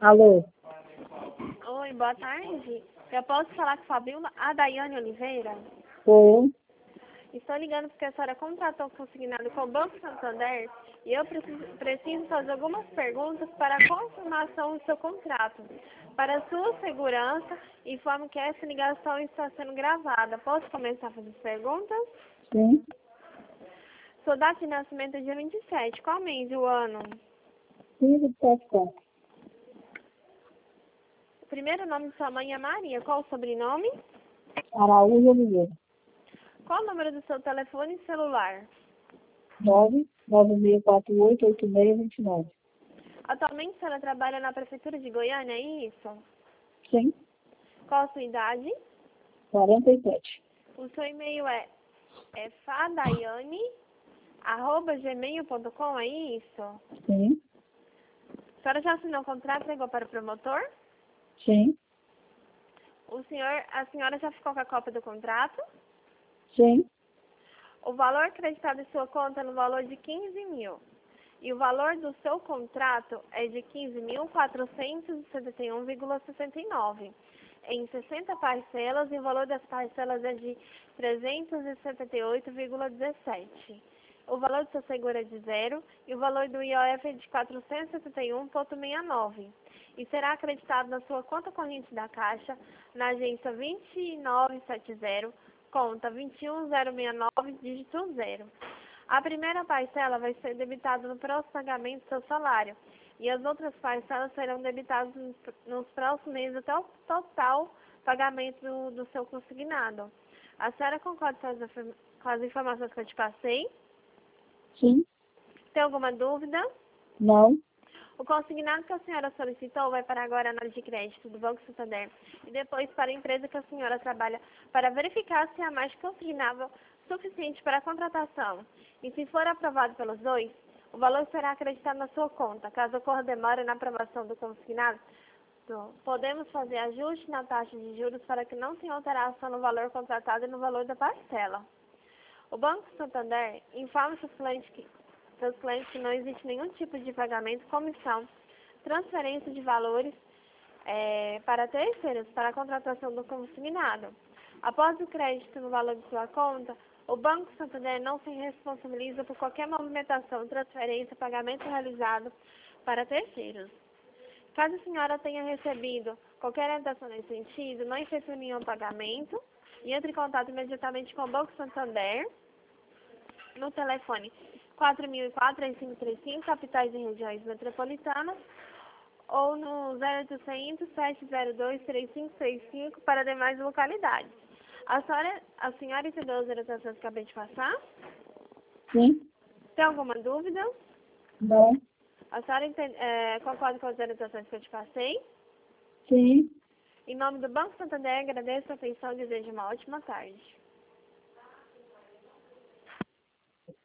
Alô? Oi, boa tarde. Eu posso falar com a Fabiola? A Daiane Oliveira? Oi? Estou ligando porque a senhora contratou consignado com o Banco Santander e eu preciso fazer algumas perguntas para a confirmação do seu contrato. Para sua segurança, informo que essa ligação está sendo gravada. Posso começar a fazer as perguntas? Sim? Sua data de nascimento é dia 27. Qual mês e o ano? 574. O primeiro nome de sua mãe é Maria. Qual o sobrenome? Araújo Oliveira. Qual o número do seu telefone e celular? 996488629. Atualmente a senhora trabalha na Prefeitura de Goiânia, é isso? Sim? Qual a sua idade? 47. O seu e-mail é fadaiane@gmail.com, é isso? Sim? A senhora já assinou o contrato e ligou para o promotor? Sim? A senhora já ficou com a cópia do contrato? Sim? O valor acreditado em sua conta é no valor de 15 mil. E o valor do seu contrato é de 15.471,69. Em 60 parcelas, e o valor das parcelas é de 378,17. O valor do seu seguro é de zero e o valor do IOF é de 471,69. E será acreditado na sua conta corrente da Caixa, na agência 2970, conta 21069, dígito 0. A primeira parcela vai ser debitada no próximo pagamento do seu salário. E as outras parcelas serão debitadas nos próximos meses até o total pagamento do seu consignado. A senhora concorda com as informações que eu te passei? Sim? Tem alguma dúvida? Não? O consignado que a senhora solicitou vai para agora a análise de crédito do Banco Santander e depois para a empresa que a senhora trabalha para verificar se há mais consignável suficiente para a contratação. E se for aprovado pelos dois, o valor será acreditado na sua conta. Caso ocorra demora na aprovação do consignado, podemos fazer ajuste na taxa de juros para que não tenha alteração no valor contratado e no valor da parcela. O Banco Santander informa seus clientes que não existe nenhum tipo de pagamento, comissão, transferência de valores para terceiros para a contratação do consignado. Após o crédito no valor de sua conta, o Banco Santander não se responsabiliza por qualquer movimentação, transferência, pagamento realizado para terceiros. Caso a senhora tenha recebido qualquer orientação nesse sentido, não efetue nenhum pagamento e entre em contato imediatamente com o Banco Santander no telefone 4004-3535, capitais e regiões metropolitanas, ou no 0800-702-3535 para demais localidades. A senhora entendeu as orientações que acabei de passar? Sim? Tem alguma dúvida? Não? A senhora concorda com as orientações que eu te passei? Sim? Em nome do Banco Santander, agradeço a atenção e desejo uma ótima tarde.